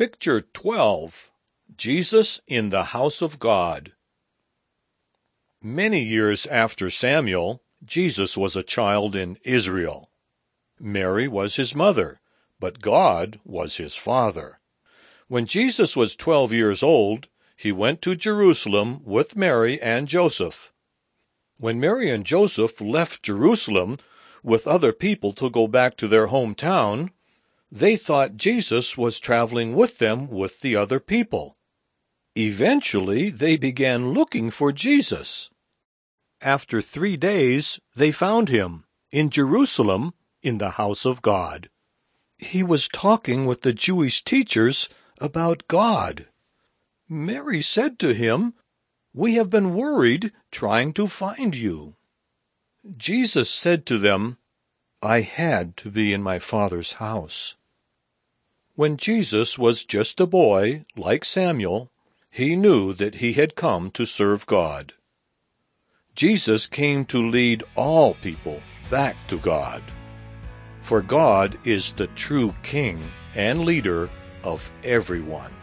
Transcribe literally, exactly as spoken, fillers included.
Picture twelve. Jesus in the House of God. Many years after Samuel, Jesus was a child in Israel. Mary was his mother, but God was his father. When Jesus was twelve years old, he went to Jerusalem with Mary and Joseph. When Mary and Joseph left Jerusalem with other people to go back to their hometown, they thought Jesus was traveling with them with the other people. Eventually, they began looking for Jesus. After three days, they found him in Jerusalem in the house of God. He was talking with the Jewish teachers about God. Mary said to him, "We have been worried trying to find you." Jesus said to them, "I had to be in my Father's house." When Jesus was just a boy, like Samuel, he knew that he had come to serve God. Jesus came to lead all people back to God. For God is the true King and leader of everyone.